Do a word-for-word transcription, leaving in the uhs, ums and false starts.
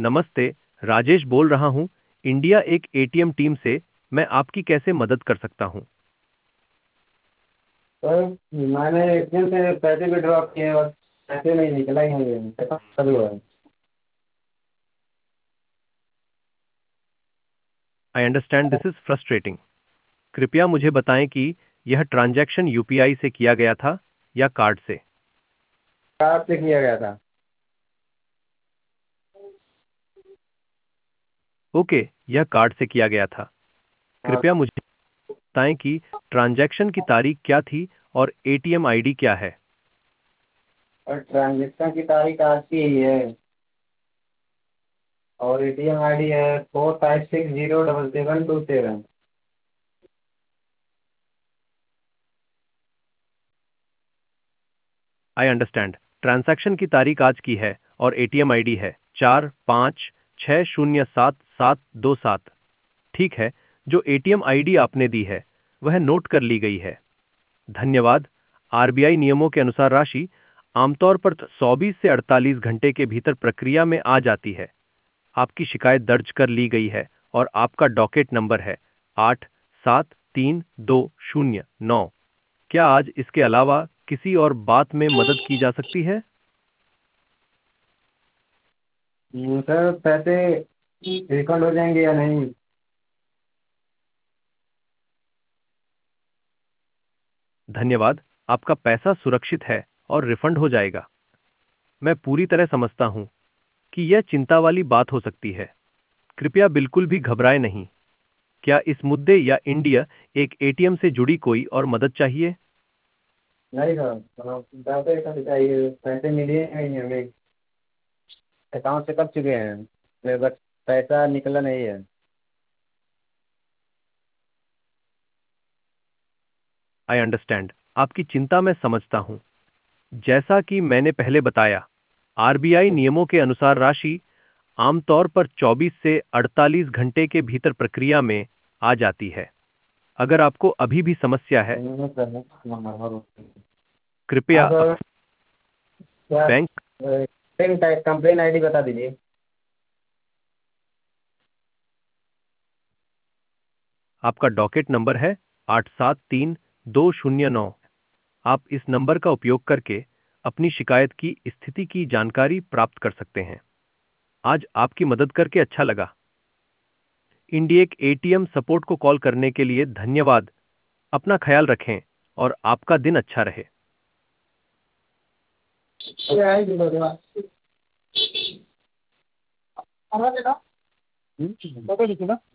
नमस्ते, राजेश बोल रहा हूँ, इंडिया एक एटीएम टीम से। मैं आपकी कैसे मदद कर सकता हूँ? सर मैंने एटीएम से पैसे विड्रॉ किए और पैसे नहीं निकला ही नहीं है, पैसा चालू है। I understand this is frustrating. कृपया मुझे बताएं कि यह ट्रांजैक्शन यूपीआई से किया गया था या कार्ड से? कार्ड से किया गया था। ओके, यह कार्ड से किया गया था। हाँ। कृपया मुझे बताएं कि ट्रांजैक्शन की तारीख क्या थी और एटीएम आईडी क्या है? और ट्रांजेक्शन की तारीख आज की ही है और एटीएम आईडी है four five six zero double seven two seven. I understand. Transaction की तारीख आज की है और एटीएम आईडी है चार पाँच छः शून्य सात सात दो सात। ठीक है, जो एटीएम आईडी आपने दी है वह नोट कर ली गई है। धन्यवाद। आरबीआई नियमों के अनुसार राशि आमतौर पर चौबीस से अड़तालीस घंटे के भीतर प्रक्रिया में आ जाती है। आपकी शिकायत दर्ज कर ली गई है और आपका डॉकेट नंबर है आठ सात तीन दो शून्य नौ। क्या आज इसके अलावा किसी और बात में मदद की जा सकती है? हम्म, सर पैसे रिफंड हो जाएंगे या नहीं? धन्यवाद। आपका पैसा सुरक्षित है और रिफंड हो जाएगा। मैं पूरी तरह समझता हूं कि यह चिंता वाली बात हो सकती है। कृपया बिल्कुल भी घबराएं नहीं। क्या इस मुद्दे या इंडिया एक एटीएम से जुड़ी कोई और मदद चाहिए? नहीं सर, तो पैसे कब चाहिए? पैसे मिले नहीं हमें, अकाउंट से कट चुके हैं मेरे, बस पैसा निकला नहीं है। I understand. आपकी चिंता मैं समझता हूं। जैसा कि मैंने पहले बताया, आरबीआई नियमों के अनुसार राशि आमतौर पर चौबीस से अड़तालीस घंटे के भीतर प्रक्रिया में आ जाती है। अगर आपको अभी भी समस्या है, कृपया हाँ सर, अपने क्या बैंक। कंप्लेन आईडी बता दीजिए। आपका डॉकेट नंबर है आठ सात तीन दो शून्य नौ। आप इस नंबर का उपयोग करके अपनी शिकायत की स्थिति की जानकारी प्राप्त कर सकते हैं। आज आपकी मदद करके अच्छा लगा। इंडियक एटीएम सपोर्ट को कॉल करने के लिए धन्यवाद। अपना ख्याल रखें और आपका दिन अच्छा रहे। हम्म,